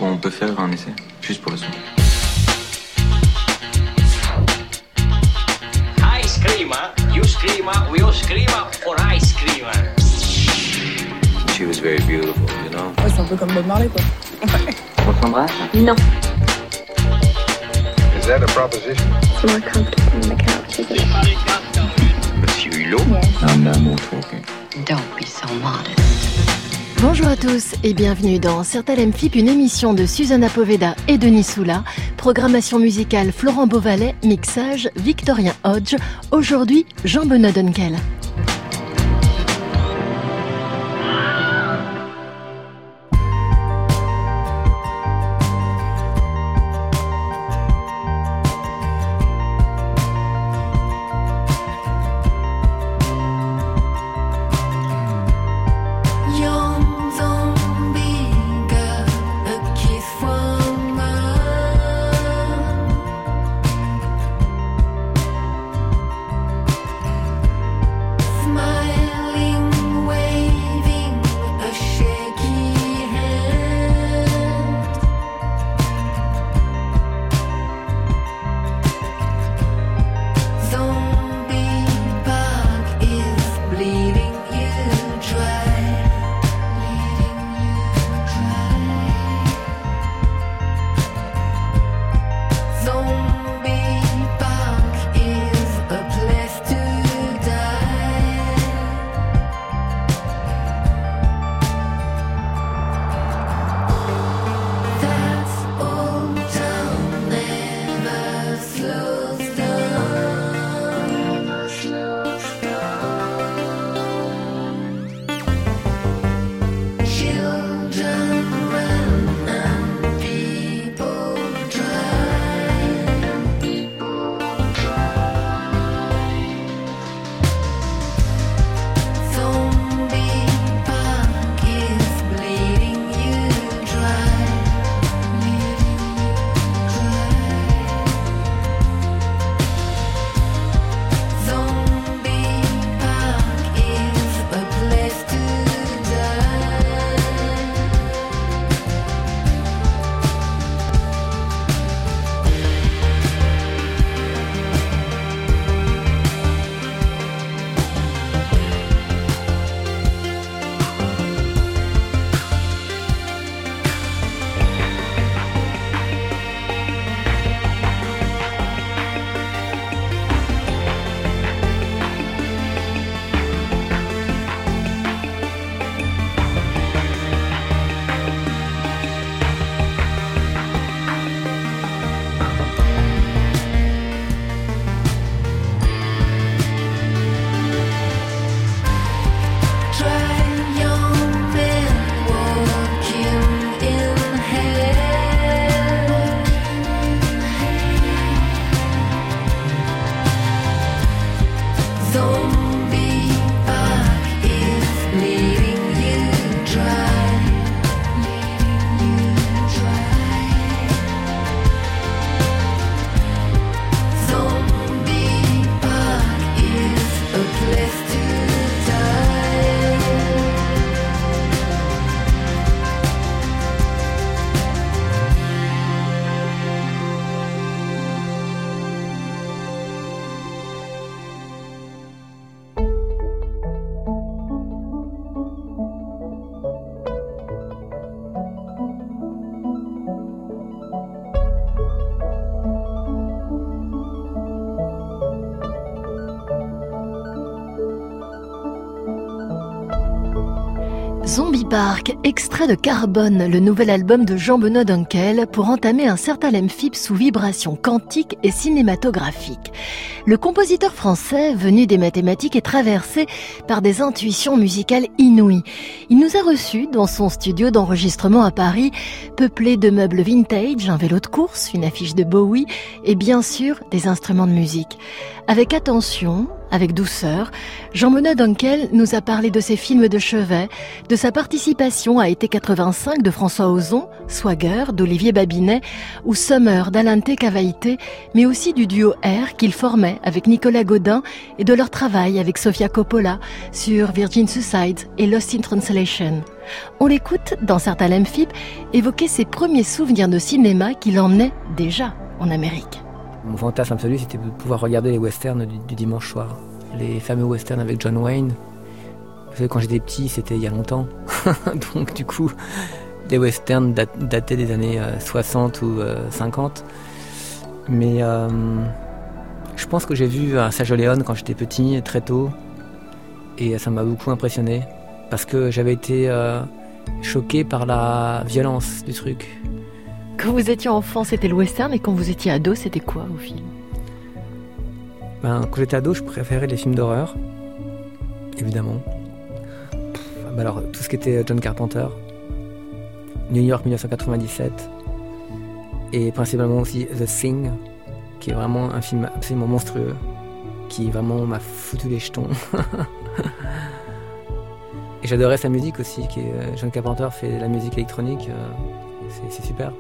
On peut faire un essai, juste pour le son. Ice creamer, you screamer, we all screamer for ice creamer. She was very beautiful, you know. Ouais, c'est un peu comme Bob Marley, quoi. On s'embrasse? Non. Is that a proposition? It's more comfortable on the couch, isn't it? Monsieur Hulot. Un amour talking. Don't be so modest. Bonjour à tous et bienvenue dans Certains FIP, une émission de Susanna Poveda et Denis Soula. Programmation musicale Florent Beauvalet, mixage Victorien Hodge. Aujourd'hui, Jean-Benoît Dunkel. Zombie Park, extrait de Carbone, le nouvel album de Jean-Benoît Dunkel, pour entamer un certain FIP sous vibration quantique et cinématographique. Le compositeur français, venu des mathématiques, est traversé par des intuitions musicales inouïes. Il nous a reçus dans son studio d'enregistrement à Paris, peuplé de meubles vintage, un vélo de course, une affiche de Bowie et bien sûr des instruments de musique. Avec attention, avec douceur, Jean-Benoît Dunkel nous a parlé de ses films de chevet, de sa participation à Été 85 de François Ozon, Swagger d'Olivier Babinet ou Summer d'Alain T. Cavaïté, mais aussi du duo R qu'il formait avec Nicolas Godin et de leur travail avec Sofia Coppola sur Virgin Suicides et Lost in Translation. On l'écoute dans Certains l'aiment Phip évoquer ses premiers souvenirs de cinéma qu'il emmenait déjà en Amérique. Mon fantasme absolu, c'était de pouvoir regarder les westerns du dimanche soir. Les fameux westerns avec John Wayne. Vous savez, quand j'étais petit, c'était il y a longtemps. Donc du coup, les westerns dataient des années 60 ou 50. Mais je pense que j'ai vu un Sergio Leone quand j'étais petit, très tôt. Et ça m'a beaucoup impressionné. Parce que j'avais été choqué par la violence du truc. Quand vous étiez enfant, c'était le western, et quand vous étiez ado, c'était quoi au film ? Quand j'étais ado, je préférais les films d'horreur, évidemment. Alors, tout ce qui était John Carpenter, New York 1997, et principalement aussi The Thing, qui est vraiment un film absolument monstrueux, qui vraiment m'a foutu les jetons. Et j'adorais sa musique aussi, John Carpenter fait la musique électronique, c'est super.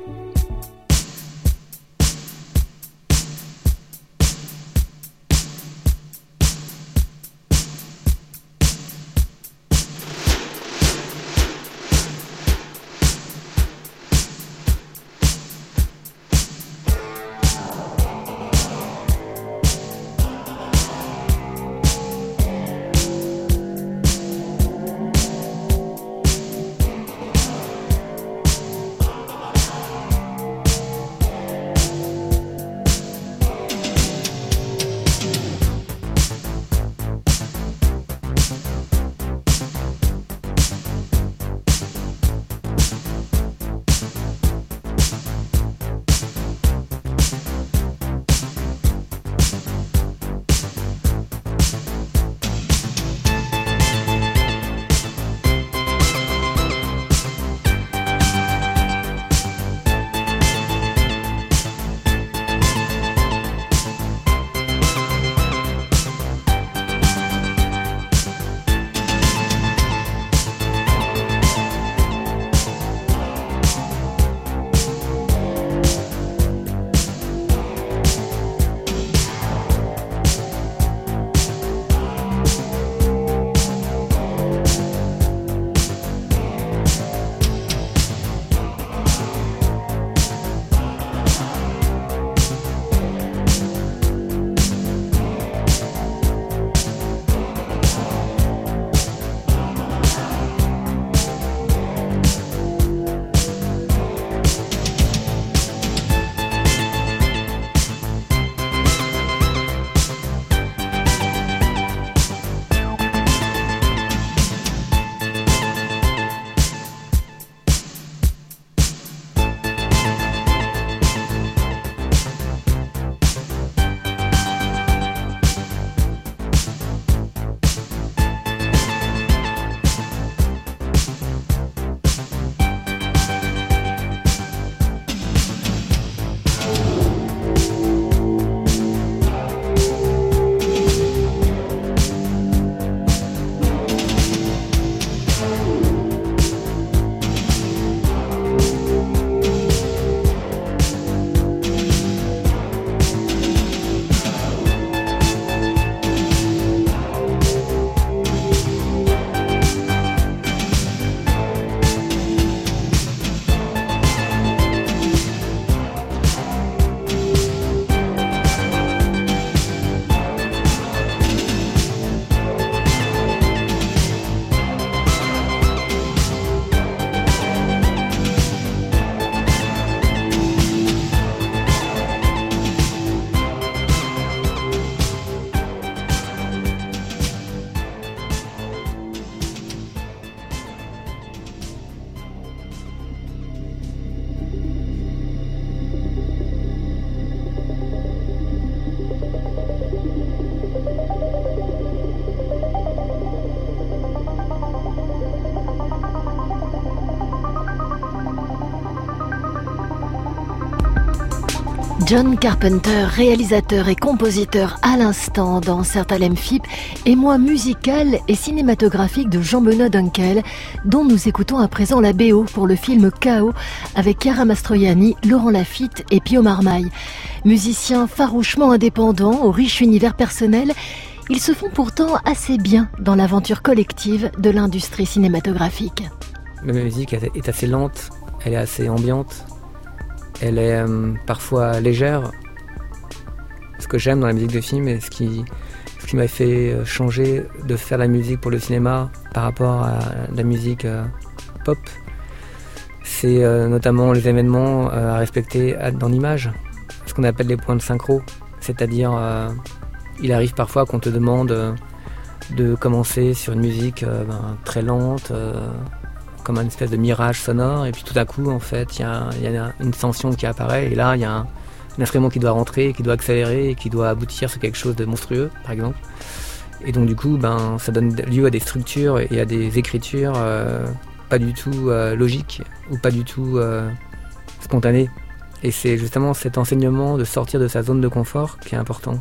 John Carpenter, réalisateur et compositeur à l'instant dans Sertalem FIP, émoi musical et cinématographique de Jean-Benoît Dunkel, dont nous écoutons à présent la BO pour le film Chaos avec Chiara Mastroianni, Laurent Lafitte et Pio Marmaille. Musiciens farouchement indépendants, au riche univers personnel, ils se font pourtant assez bien dans l'aventure collective de l'industrie cinématographique. Ma musique est assez lente, elle est assez ambiante. Elle est parfois légère. Ce que j'aime dans la musique de film et ce qui m'a fait changer de faire la musique pour le cinéma par rapport à la musique pop, c'est notamment les événements à respecter dans l'image, ce qu'on appelle les points de synchro. C'est-à-dire, il arrive parfois qu'on te demande de commencer sur une musique très lente, comme une espèce de mirage sonore, et puis tout à coup, en fait, il y a une tension qui apparaît, et là, il y a un instrument qui doit rentrer, qui doit accélérer, et qui doit aboutir sur quelque chose de monstrueux, par exemple. Et donc, du coup, ça donne lieu à des structures et à des écritures pas du tout logiques, ou pas du tout spontanées. Et c'est justement cet enseignement de sortir de sa zone de confort qui est important.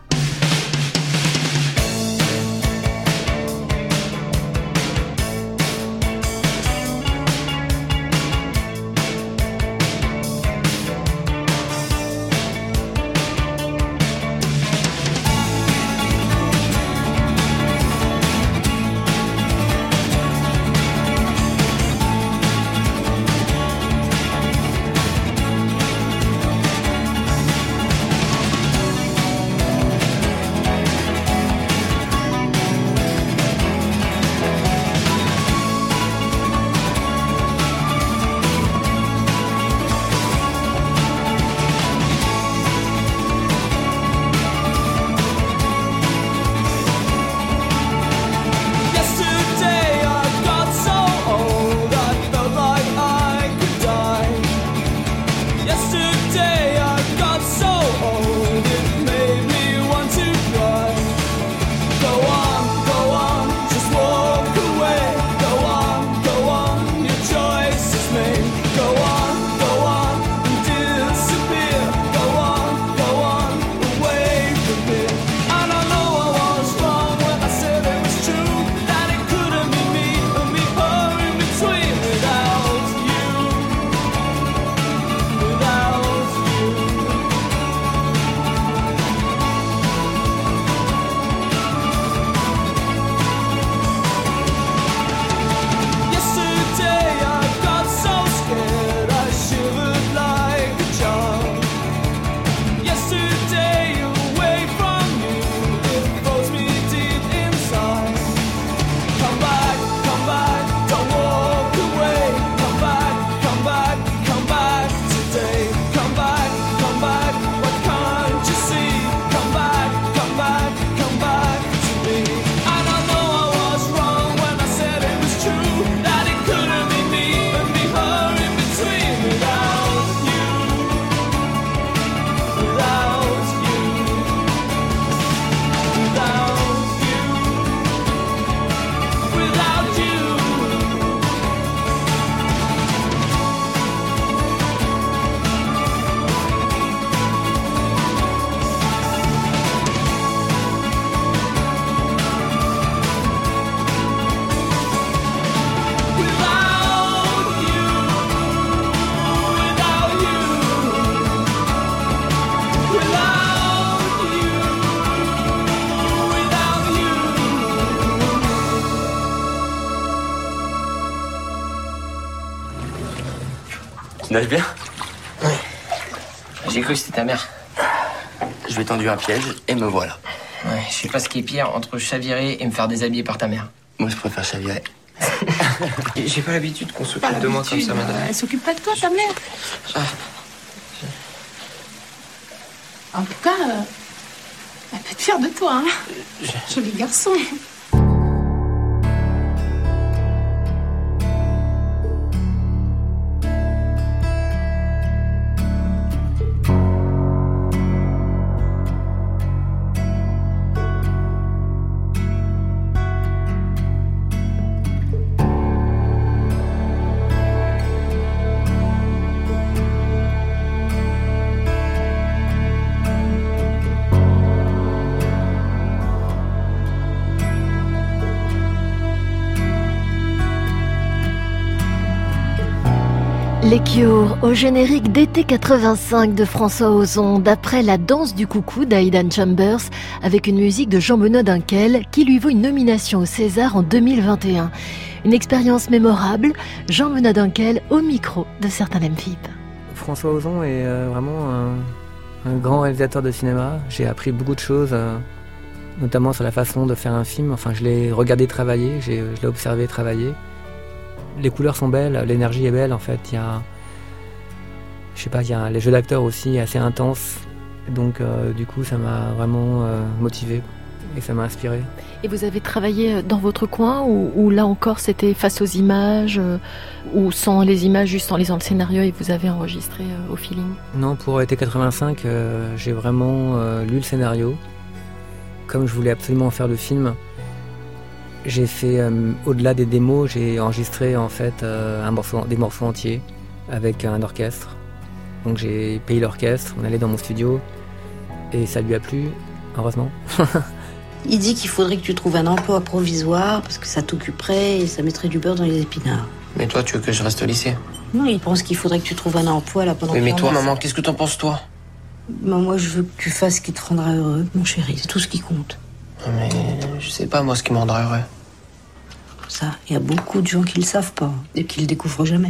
Tu nages bien? Ouais. J'ai cru que c'était ta mère. Je lui ai tendu un piège et me voilà. Ouais, je sais pas ce qui est pire entre chavirer et me faire déshabiller par ta mère. Moi, je préfère chavirer. J'ai pas l'habitude qu'on s'occupe de moi comme ça, madame. Elle s'occupe pas de toi, ta mère. En tout cas, elle peut être fière de toi, hein. Joli garçon. Les Cure au générique d'été 85 de François Ozon, d'après La danse du coucou d'Aidan Chambers, avec une musique de Jean-Benoît Dunkel qui lui vaut une nomination au César en 2021. Une expérience mémorable, Jean-Benoît Dunkel au micro de Certain Lemphip. François Ozon est vraiment un grand réalisateur de cinéma. J'ai appris beaucoup de choses, notamment sur la façon de faire un film. Enfin, je l'ai regardé travailler, je l'ai observé travailler. Les couleurs sont belles, l'énergie est belle en fait. Il y a les jeux d'acteurs aussi assez intenses. Donc du coup, ça m'a vraiment motivé et ça m'a inspiré. Et vous avez travaillé dans votre coin ou là encore c'était face aux images ou sans les images, juste en lisant le scénario et vous avez enregistré au feeling? Non, pour été 85, j'ai vraiment lu le scénario. Comme je voulais absolument faire le film, j'ai fait, au-delà des démos, j'ai enregistré en fait des morceaux entiers avec un orchestre. Donc j'ai payé l'orchestre, on allait dans mon studio et ça lui a plu, heureusement. Il dit qu'il faudrait que tu trouves un emploi provisoire parce que ça t'occuperait et ça mettrait du beurre dans les épinards. Mais toi, tu veux que je reste au lycée? Non, il pense qu'il faudrait que tu trouves un emploi là pendant. Oui, mais toi, maman, qu'est-ce que t'en penses, toi? Ben, moi, je veux que tu fasses ce qui te rendra heureux, mon chéri. C'est tout ce qui compte. Mais je sais pas, moi, ce qui me rendra heureux. Ça, il y a beaucoup de gens qui le savent pas et qui le découvrent jamais.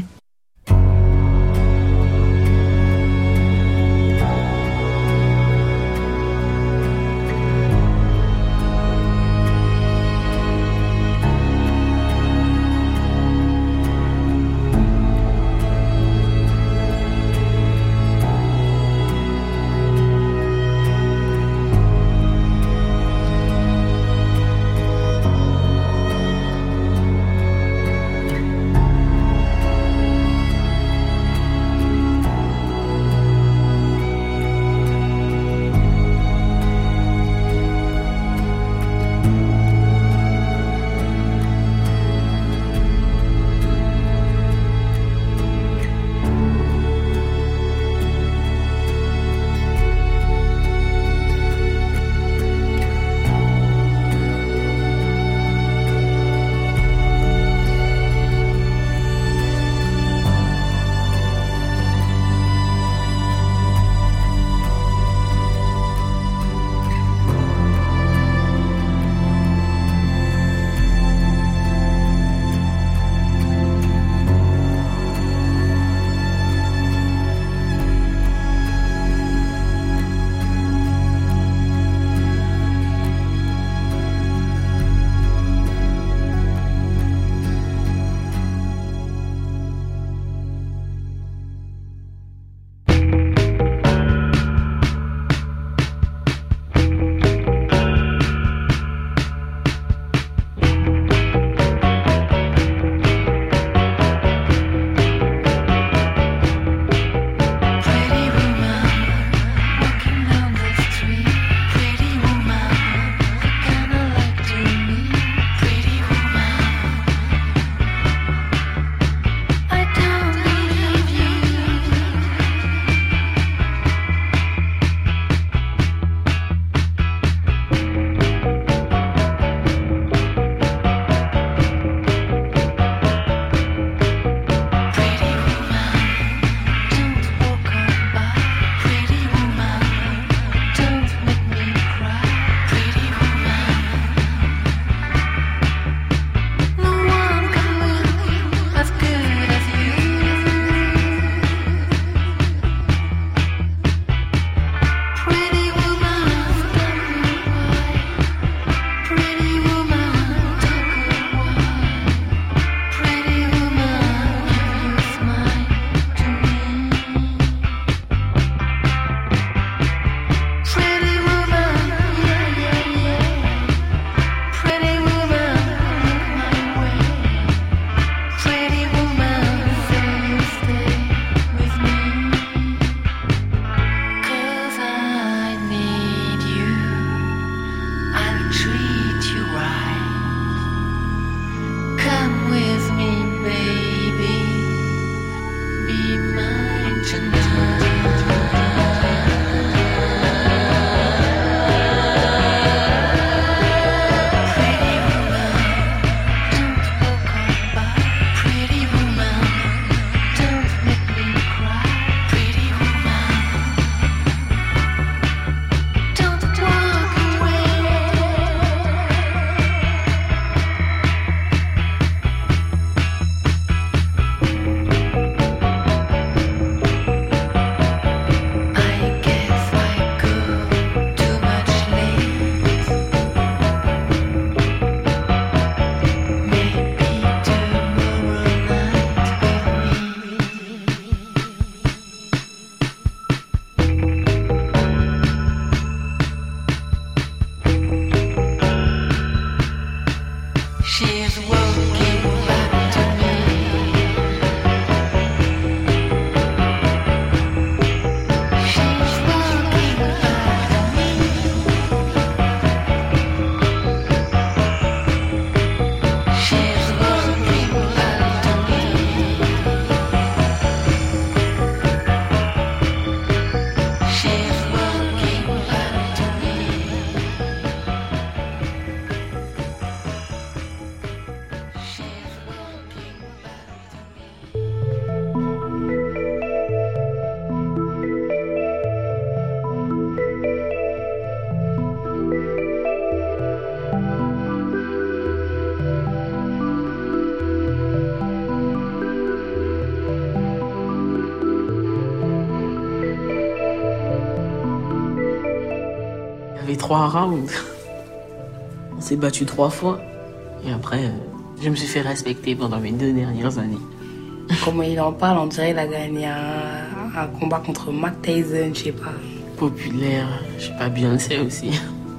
Il y avait 3 rounds. On s'est battu 3 fois. Et après, je me suis fait respecter pendant mes 2 dernières années. Comment il en parle, on dirait qu'il a gagné un combat contre Mike Tyson, je sais pas. Populaire, je sais pas, Beyoncé aussi.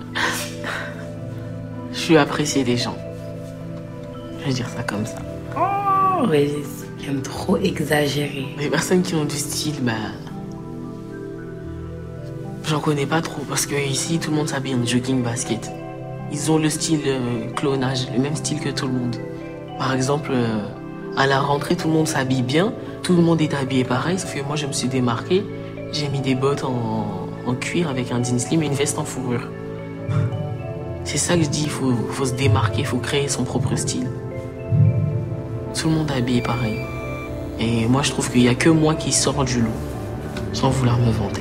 Je suis apprécié des gens. Je vais dire ça comme ça. Oh, Régis, j'aime trop exagérer. Les personnes qui ont du style, j'en connais pas trop parce que ici tout le monde s'habille en jogging basket. Ils ont le style clonage, le même style que tout le monde. Par exemple, à la rentrée, tout le monde s'habille bien, tout le monde est habillé pareil, sauf que moi je me suis démarqué. J'ai mis des bottes en cuir avec un jean slim et une veste en fourrure. C'est ça que je dis, il faut se démarquer, il faut créer son propre style. Tout le monde est habillé pareil. Et moi je trouve qu'il n'y a que moi qui sors du lot, sans vouloir me vanter.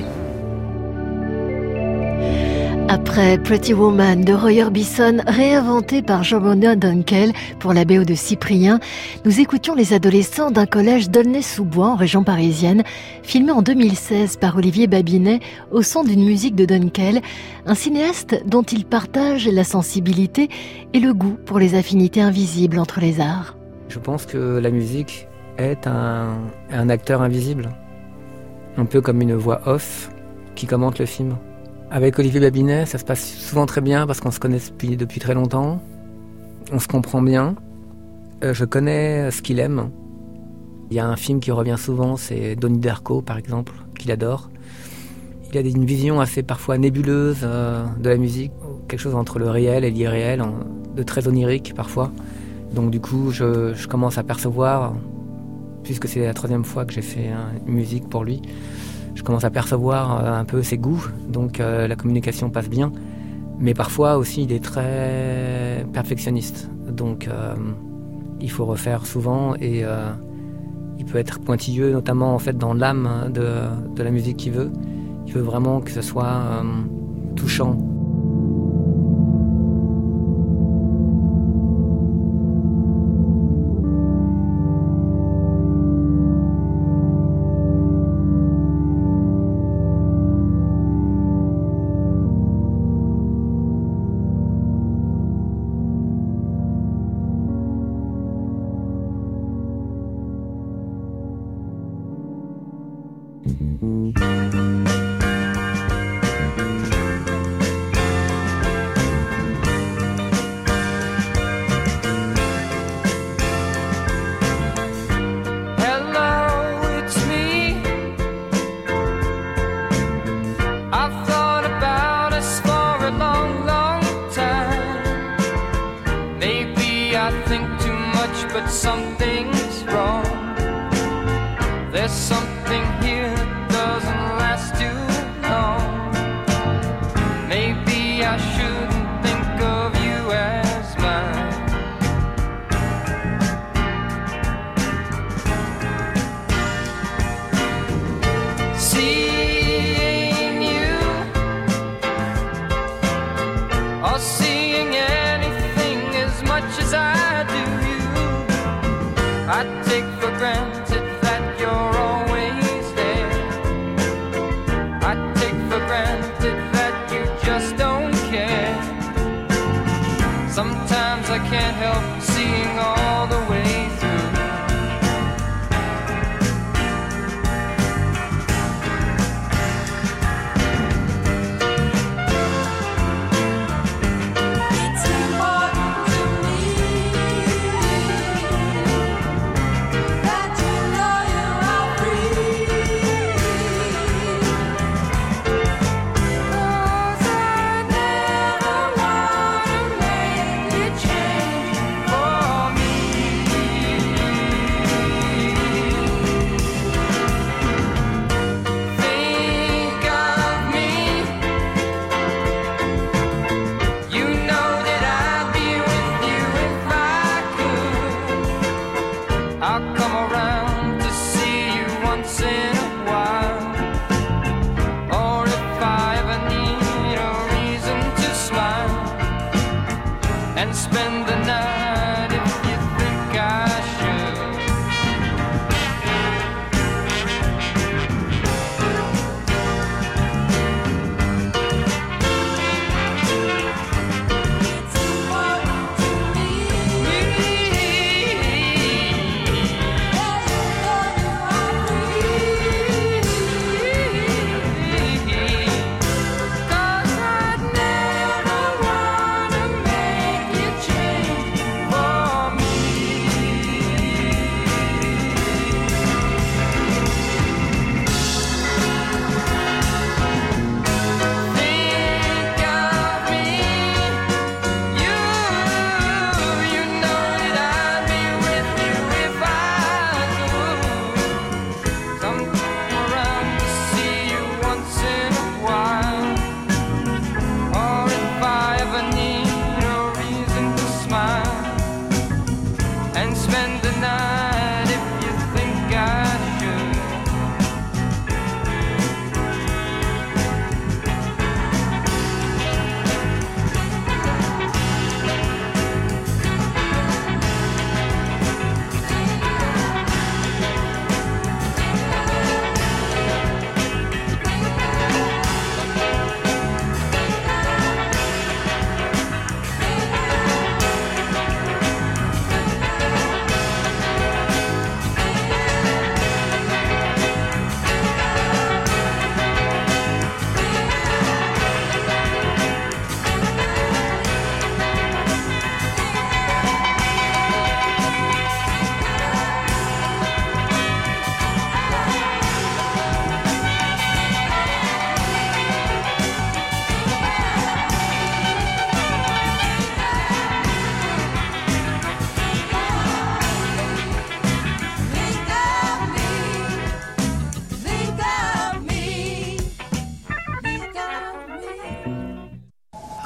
Après Pretty Woman de Roy Orbison, réinventé par Jean-Benoît Dunkel pour la BO de Cyprien, nous écoutions les adolescents d'un collège d'Aulnay-sous-Bois en région parisienne, filmé en 2016 par Olivier Babinet au son d'une musique de Dunkel, un cinéaste dont il partage la sensibilité et le goût pour les affinités invisibles entre les arts. Je pense que la musique est un acteur invisible, un peu comme une voix off qui commente le film. Avec Olivier Babinet, ça se passe souvent très bien parce qu'on se connaît depuis très longtemps. On se comprend bien. Je connais ce qu'il aime. Il y a un film qui revient souvent, c'est Donnie Darko par exemple, qu'il adore. Il a une vision assez parfois nébuleuse de la musique, quelque chose entre le réel et l'irréel, de très onirique parfois. Donc du coup, je commence à percevoir, puisque c'est la 3e fois que j'ai fait une musique pour lui, je commence à percevoir un peu ses goûts, donc la communication passe bien. Mais parfois aussi, il est très perfectionniste, donc il faut refaire souvent et il peut être pointilleux, notamment en fait dans l'âme de la musique qu'il veut. Il veut vraiment que ce soit touchant.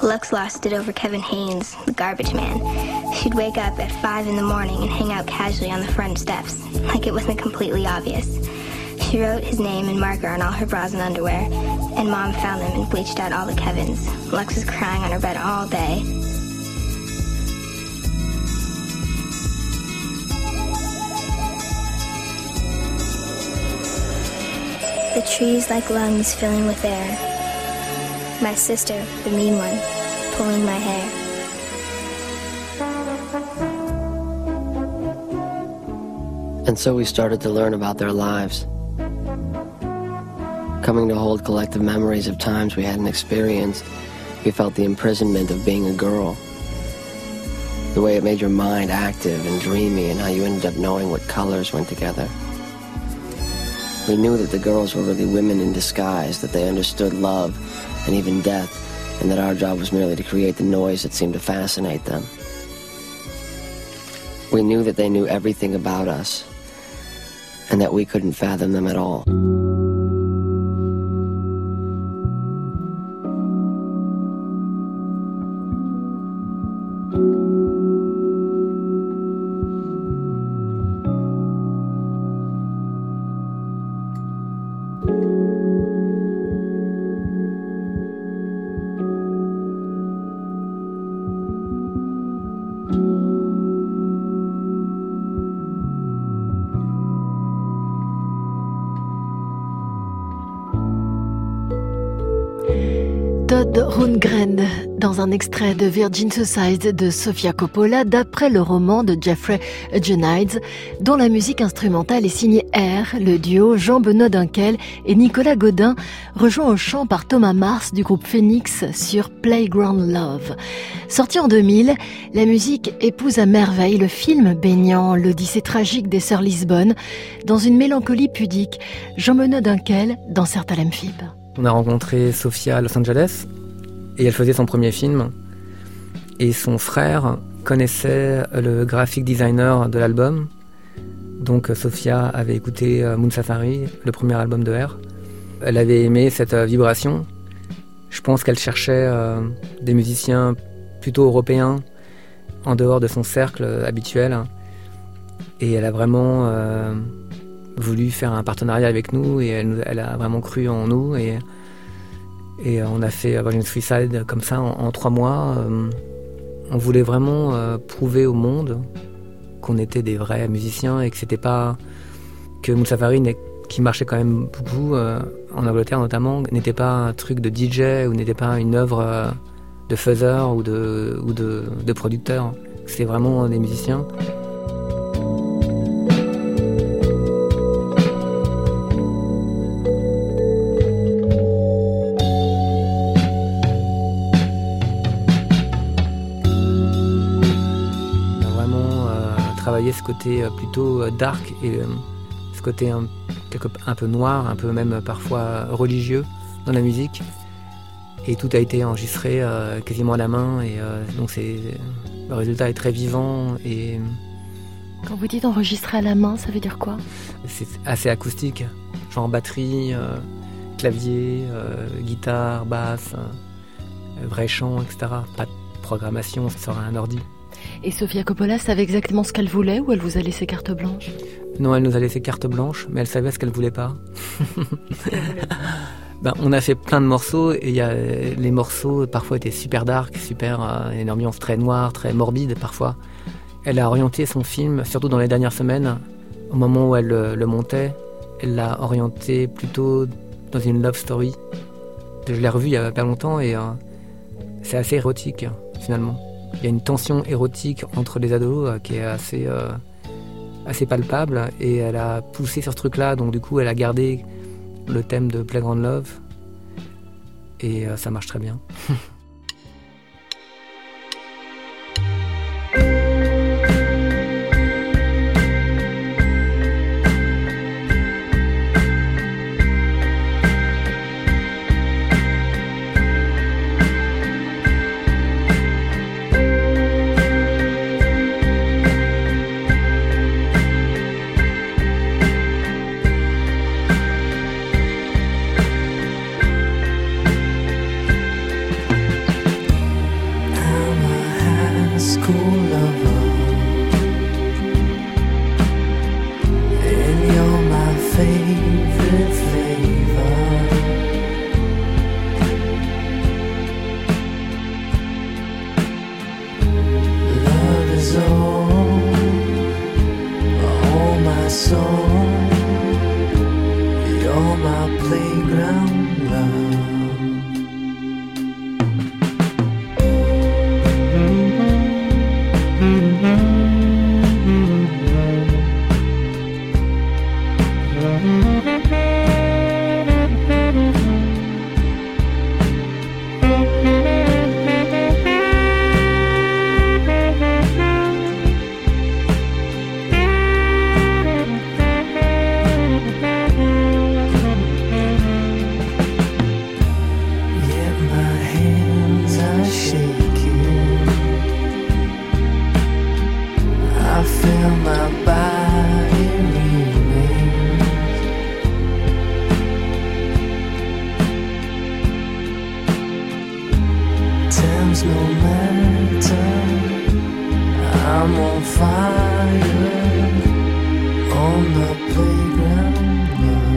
Lux lost it over Kevin Haynes, the garbage man. She'd wake up at 5 in the morning and hang out casually on the front steps, like it wasn't completely obvious. She wrote his name in marker on all her bras and underwear, and Mom found them and bleached out all the Kevins. Lux was crying on her bed all day. The trees like lungs filling with air. My sister, the mean one, pulling my hair. And so we started to learn about their lives, coming to hold collective memories of times we hadn't experienced. We felt the imprisonment of being a girl, the way it made your mind active and dreamy, and how you ended up knowing what colors went together. We knew that the girls were really women in disguise, that they understood love and even death, and that our job was merely to create the noise that seemed to fascinate them. We knew that they knew everything about us, and that we couldn't fathom them at all. Todd Rundgren, dans un extrait de Virgin Suicide de Sofia Coppola, d'après le roman de Jeffrey Eugenides, dont la musique instrumentale est signée R. Le duo Jean-Benoît Dunkel et Nicolas Godin, rejoint au chant par Thomas Mars du groupe Phoenix sur Playground Love. Sorti en 2000, la musique épouse à merveille le film baignant l'odyssée tragique des sœurs Lisbonne dans une mélancolie pudique. Jean-Benoît Dunkel dans Certes Lemphib. On a rencontré Sofia à Los Angeles et elle faisait son premier film. Et son frère connaissait le graphic designer de l'album. Donc Sofia avait écouté Moon Safari, le premier album de R. Elle avait aimé cette vibration. Je pense qu'elle cherchait des musiciens plutôt européens en dehors de son cercle habituel. Et elle a vraiment voulu faire un partenariat avec nous et elle a vraiment cru en nous et on a fait Virgin Suicide comme ça en 3 mois. On voulait vraiment prouver au monde qu'on était des vrais musiciens et que c'était pas que Moon Safari, qui marchait quand même beaucoup en Angleterre notamment, n'était pas un truc de DJ ou n'était pas une œuvre de faiseur ou de producteur. C'était vraiment des musiciens. Travailler ce côté plutôt dark et ce côté un peu noir, un peu même parfois religieux dans la musique. Et tout a été enregistré quasiment à la main et donc le résultat est très vivant. Et quand vous dites enregistrer à la main, ça veut dire quoi? C'est assez acoustique, genre batterie, clavier, guitare, basse, vrai chant, etc. Pas de programmation sur un ordi. Et Sofia Coppola savait exactement ce qu'elle voulait ou elle vous a laissé carte blanche? Non, elle nous a laissé carte blanche, mais elle savait ce qu'elle voulait pas. On a fait plein de morceaux et les morceaux parfois étaient super dark, une ambiance très noire, très morbide parfois. Elle a orienté son film, surtout dans les dernières semaines, au moment où elle le montait, elle l'a orienté plutôt dans une love story. Je l'ai revu il y a pas longtemps et c'est assez érotique finalement. Il y a une tension érotique entre les ados qui est assez palpable et elle a poussé sur ce truc-là, donc du coup elle a gardé le thème de Playground Love et ça marche très bien. times no matter. I'm on fire on the playground now.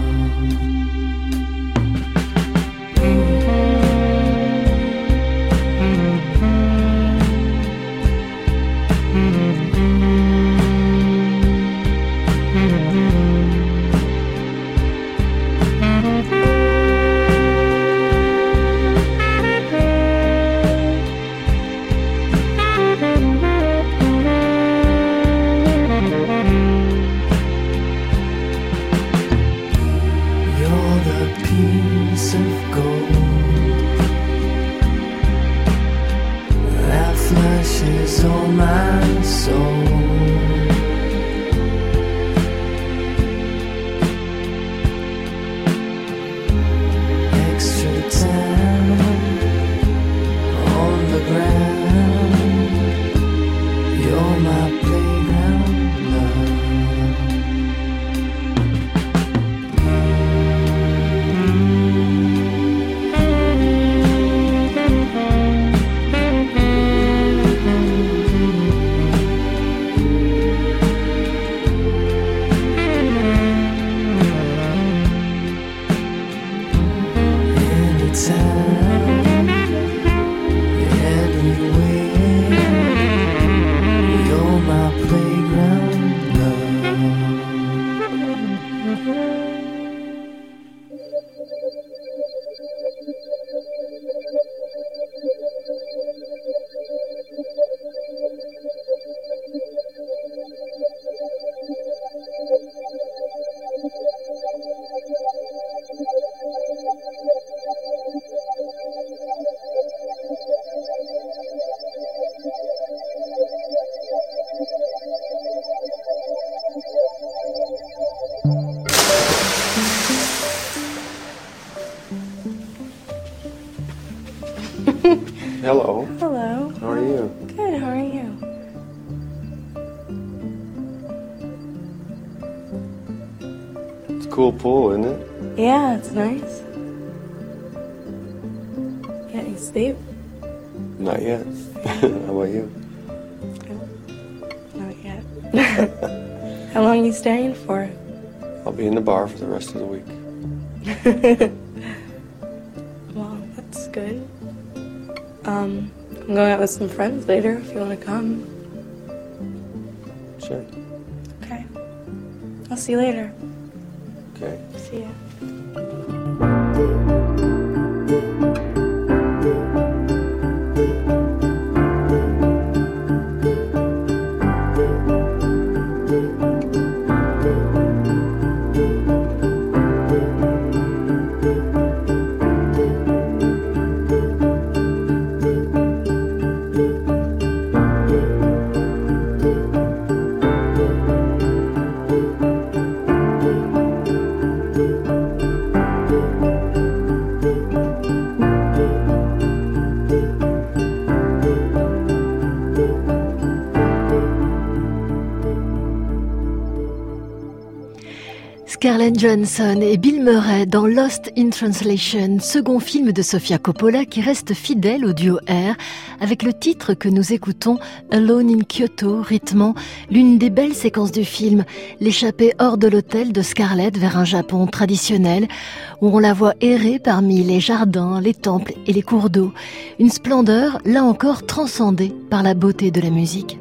Hello. Hello. How are you? Good, how are you? It's a cool pool, isn't it? Yeah, it's nice. Getting sleep? Not yet. How about you? Not yet. How long are you staying for? I'll be in the bar for the rest of the week. Well, that's good. I'm going out with some friends later if you want to come. Sure. Okay. I'll see you later. Okay. See ya. Scarlett Johansson et Bill Murray dans Lost in Translation, second film de Sofia Coppola qui reste fidèle au duo R, avec le titre que nous écoutons, Alone in Kyoto, rythmant l'une des belles séquences du film, l'échappée hors de l'hôtel de Scarlett vers un Japon traditionnel, où on la voit errer parmi les jardins, les temples et les cours d'eau. Une splendeur, là encore, transcendée par la beauté de la musique.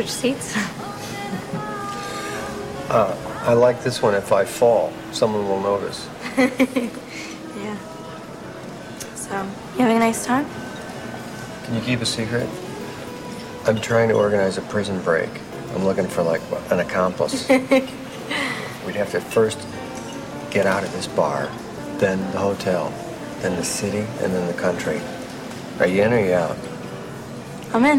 switch seats? I like this one. If I fall, someone will notice. Yeah. So, you having a nice time? Can you keep a secret? I'm trying to organize a prison break. I'm looking for, like, an accomplice. We'd have to first get out of this bar, then the hotel, then the city, and then the country. Are you in or are you out? I'm in.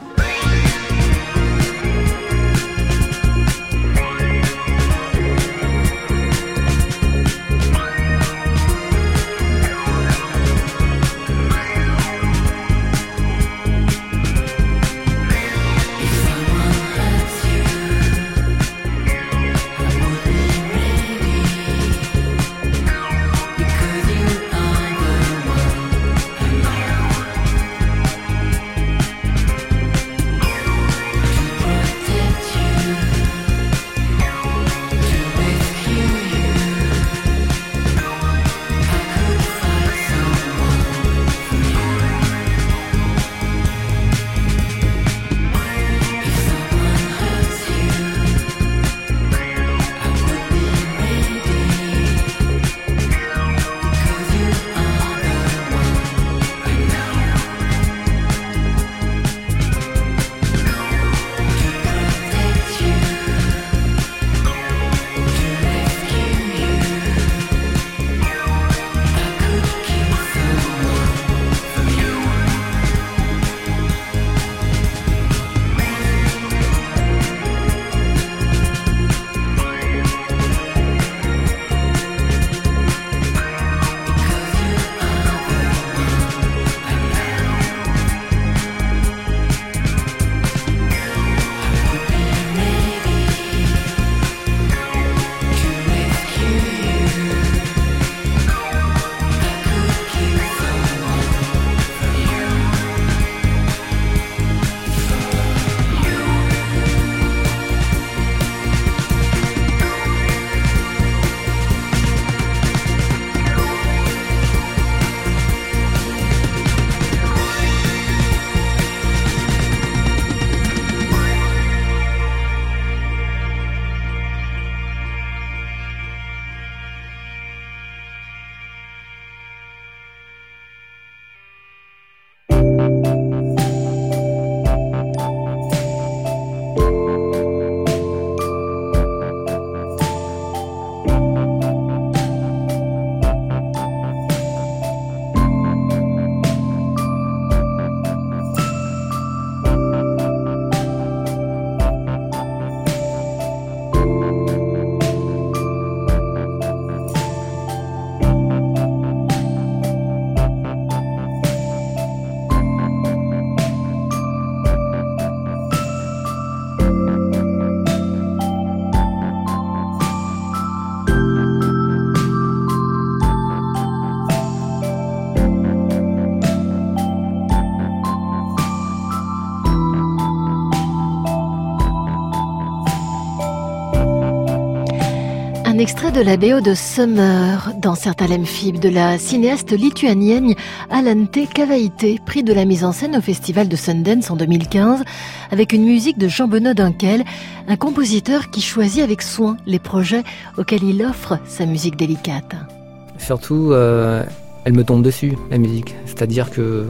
Un extrait de la BO de Summer dans Certains Lemphib de la cinéaste lituanienne Alante Kavaite, prix de la mise en scène au festival de Sundance en 2015, avec une musique de Jean-Benoît Dunkel, un compositeur qui choisit avec soin les projets auxquels il offre sa musique délicate. Surtout, elle me tombe dessus, la musique. C'est-à-dire que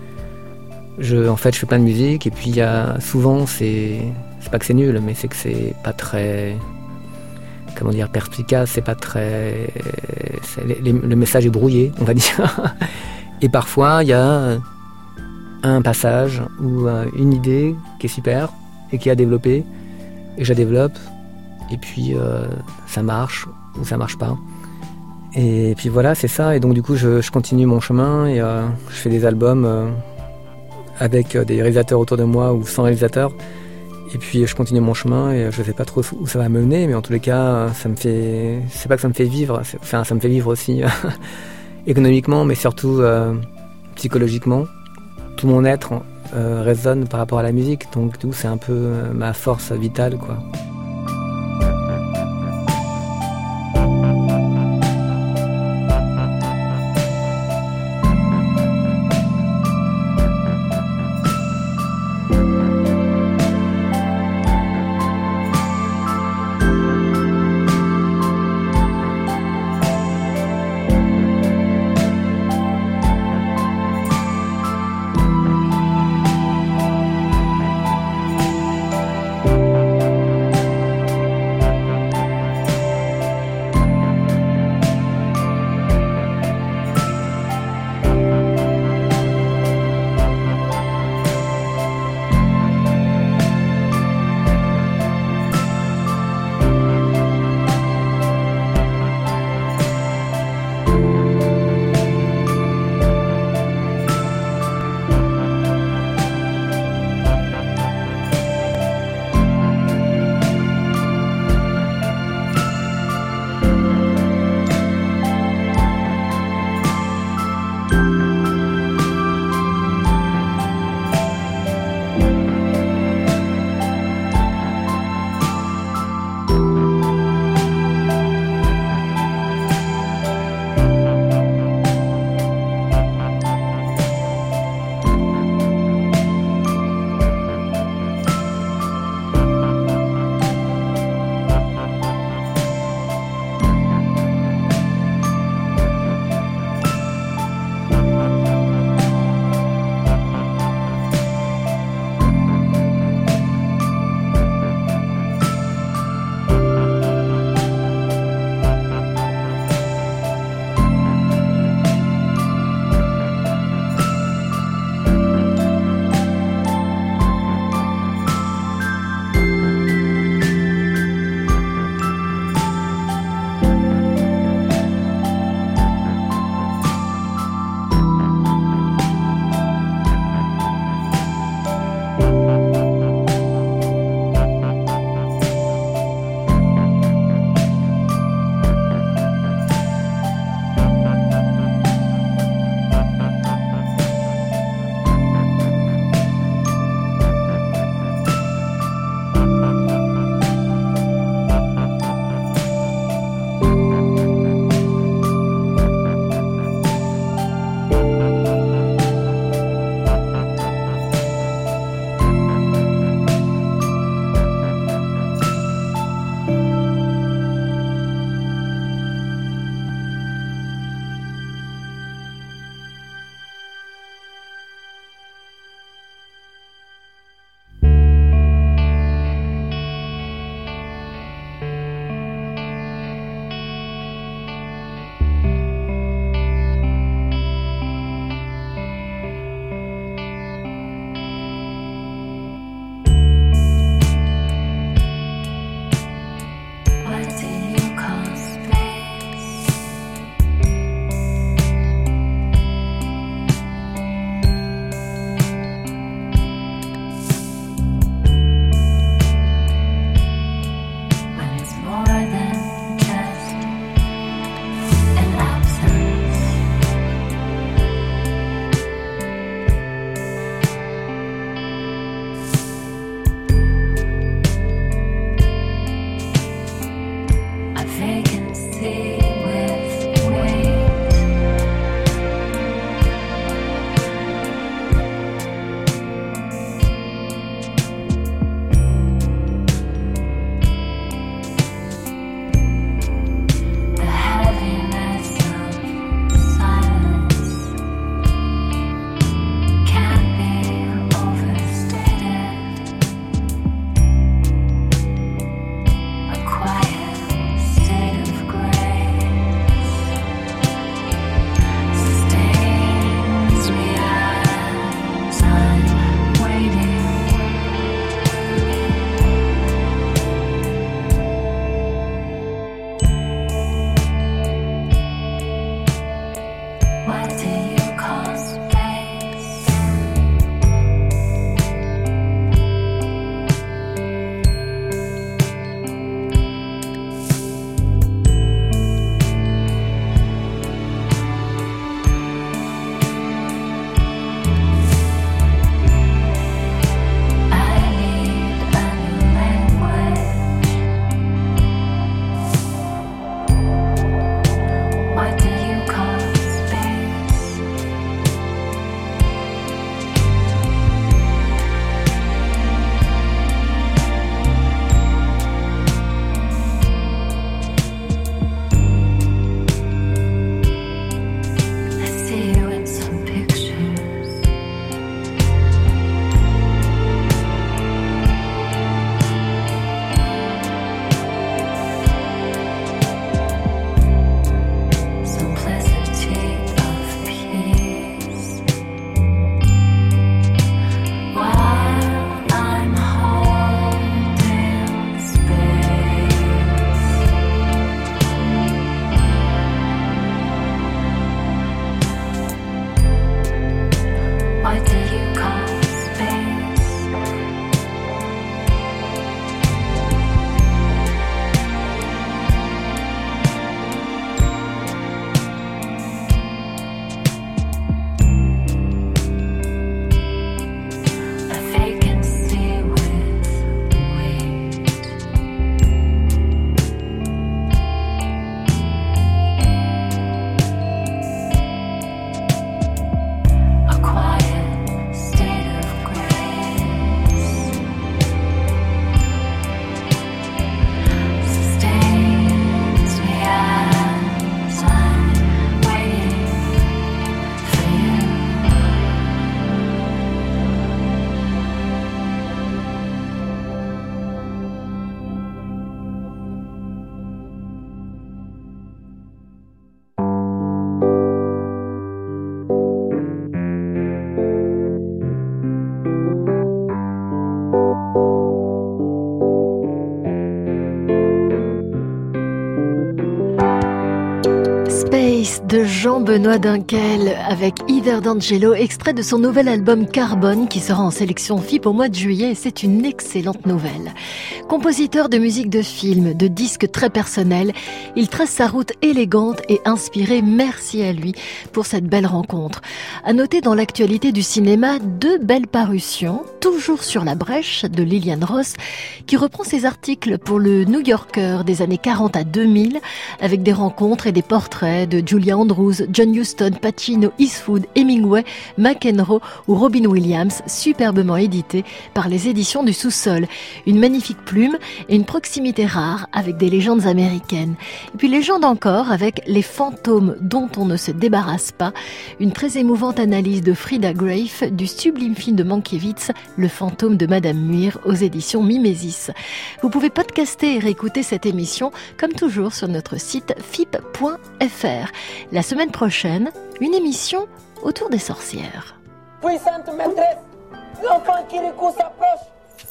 je fais plein de musique et puis il y a souvent, c'est pas que c'est nul, mais c'est que c'est pas très, perspicace, c'est pas très, le message est brouillé, on va dire. Et parfois, il y a un passage ou une idée qui est super et qui est à développer, et je la développe, et puis ça marche ou ça marche pas. Et puis voilà, c'est ça. Et donc du coup, je continue mon chemin et je fais des albums avec des réalisateurs autour de moi ou sans réalisateurs. Et puis je continue mon chemin et je sais pas trop où ça va me mener, mais en tous les cas, c'est pas que ça me fait vivre, ça me fait vivre aussi économiquement, mais surtout psychologiquement. Tout mon être résonne par rapport à la musique, donc tout, c'est un peu ma force vitale, quoi. de Jean-Benoît Dunkel avec Iver d'Angelo, extrait de son nouvel album Carbone qui sera en sélection FIP au mois de juillet. C'est une excellente nouvelle. Compositeur de musique de film, de disques très personnels, il trace sa route élégante et inspirée. Merci à lui pour cette belle rencontre. À noter dans l'actualité du cinéma, 2 belles parutions, toujours sur la brèche de Liliane Ross, qui reprend ses articles pour le New Yorker des années 40 à 2000, avec des rencontres et des portraits de Julia Andrews, John Huston, Pacino, Eastwood, Hemingway, McEnroe ou Robin Williams, superbement édité par les éditions du Sous-Sol. Une magnifique plume et une proximité rare avec des légendes américaines. Et puis légende encore avec Les fantômes dont on ne se débarrasse pas, une très émouvante analyse de Frida Grafe du sublime film de Mankiewicz, Le fantôme de Madame Muir, aux éditions Mimesis. Vous pouvez podcaster et réécouter cette émission comme toujours sur notre site fip.fr. La semaine prochaine, une émission autour des sorcières. Puissante maîtresse, l'enfant Kirikou s'approche.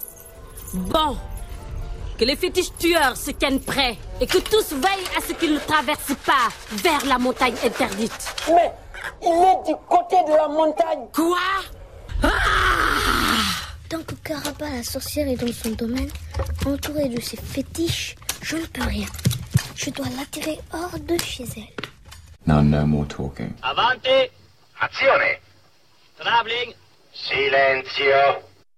Bon, que les fétiches tueurs se tiennent prêts et que tous veillent à ce qu'ils ne traversent pas vers la montagne interdite. Mais il est du côté de la montagne. Quoi? Tant que Caraba la sorcière est dans son domaine, entourée de ses fétiches, je ne peux rien. Je dois l'attirer hors de chez elle. Now, no more talking. Avanti! Azione! Traveling! Silenzio!